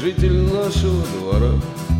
житель нашего двора,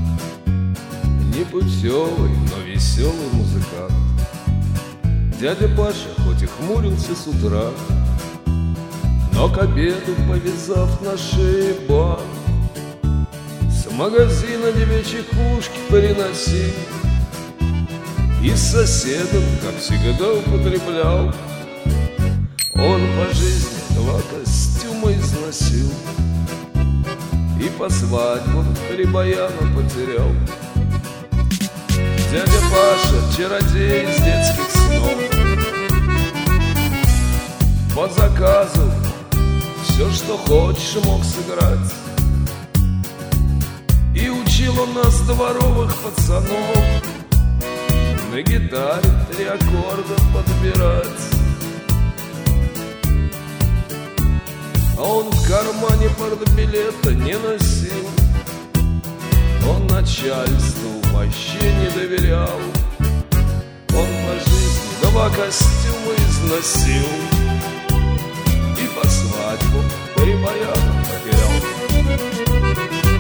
непутевый, но веселый музыкант. Дядя Паша хоть и хмурился с утра, но к обеду, повязав на шее бант, с магазина девичьи кушки приносил и с соседом, как всегда, употреблял. Он по жизни 2 костюма износил и по свадьбам 3 баяна потерял. Дядя Паша, чародей из детских снов, по заказу все, что хочешь, мог сыграть. И учил он нас, дворовых пацанов, на гитаре 3 аккорда подбирать. А он в кармане портбилета не носил, он начальству вообще не доверял. Он по жизни 2 костюма износил и по свадьбу 3 баяна потерял.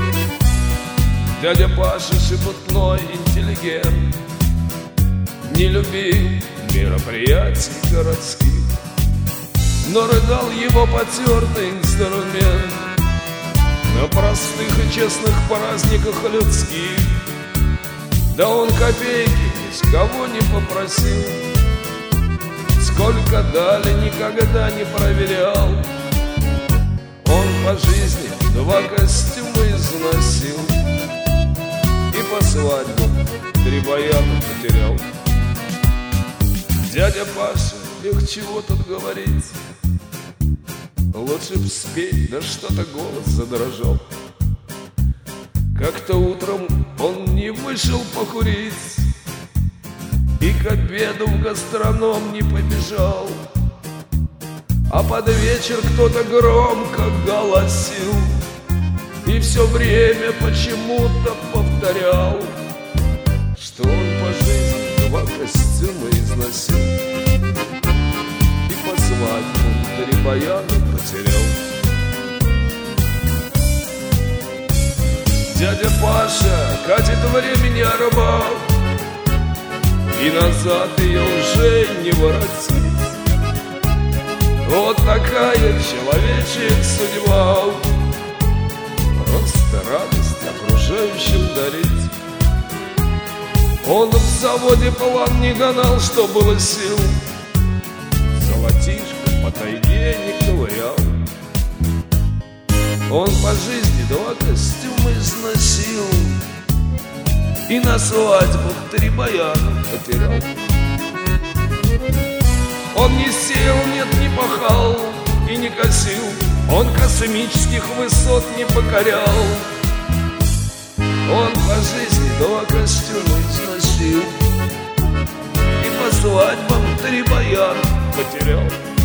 Дядя Паша шебутной интеллигент, не любил мероприятий городских, но рыдал его потертый инструмент на простых и честных праздниках людских. Да он копейки ни с кого не попросил, сколько дали, никогда не проверял. Он по жизни 2 костюма износил и по свадьбам 3 баяна потерял. Дядя Паша, их чего тут говорить, лучше б спеть, да что-то голос задрожал. Как-то утром он не вышел покурить и к обеду в гастроном не побежал, а под вечер кто-то громко голосил и все время почему-то повторял, что он по жизни 2 костюма износил и по свадьбам 3 баяна потерял. Дядя Паша катит времени арбал, и назад ее уже не воротить. Вот такая человечья судьба, просто радость окружающим дарить. Он в заводе план не гнал, что было сил, золотишко по тайге не ковырял. Он по жизни 2 костюма износил и на свадьбу 3 баяна потерял. Он не сеял, нет, не пахал и не косил, он космических высот не покорял. Он по жизни 2 костюма износил и по свадьбам 3 баяна потерял.